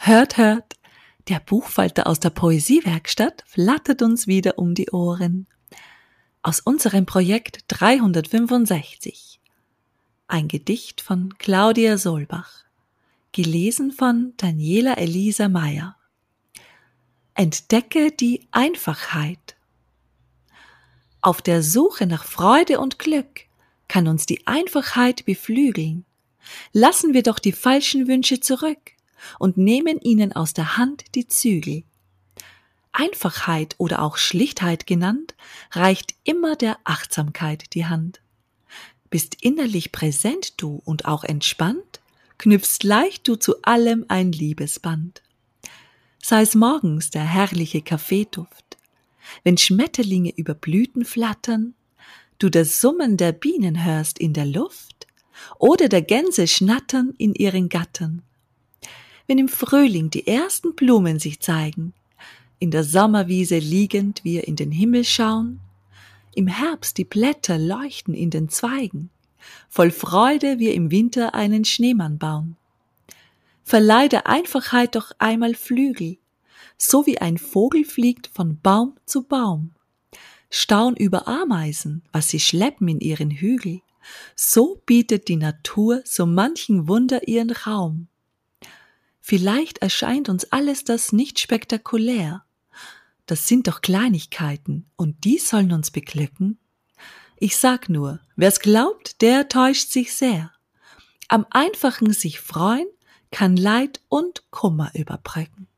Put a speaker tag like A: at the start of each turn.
A: Hört, hört, der Buchfalter aus der Poesiewerkstatt flattert uns wieder um die Ohren. Aus unserem Projekt 365. Ein Gedicht von Claudia Solbach. Gelesen von Daniela Elisa Meyer. Entdecke die Einfachheit. Auf der Suche nach Freude und Glück kann uns die Einfachheit beflügeln. Lassen wir doch die falschen Wünsche zurück und nehmen ihnen aus der Hand die Zügel. Einfachheit oder auch Schlichtheit genannt, reicht immer der Achtsamkeit die Hand. Bist innerlich präsent du und auch entspannt, knüpfst leicht du zu allem ein Liebesband. Sei es morgens der herrliche Kaffeeduft, wenn Schmetterlinge über Blüten flattern, du das Summen der Bienen hörst in der Luft oder der Gänse schnattern in ihren Gattern. Wenn im Frühling die ersten Blumen sich zeigen, in der Sommerwiese liegend wir in den Himmel schauen, im Herbst die Blätter leuchten in den Zweigen, voll Freude wir im Winter einen Schneemann bauen. Verleih der Einfachheit doch einmal Flügel, so wie ein Vogel fliegt von Baum zu Baum. Staun über Ameisen, was sie schleppen in ihren Hügel, so bietet die Natur so manchen Wunder ihren Raum. Vielleicht erscheint uns alles das nicht spektakulär. Das sind doch Kleinigkeiten und die sollen uns beglücken. Ich sag nur, wer's glaubt, der täuscht sich sehr. Am Einfachen sich freuen kann Leid und Kummer überbrücken.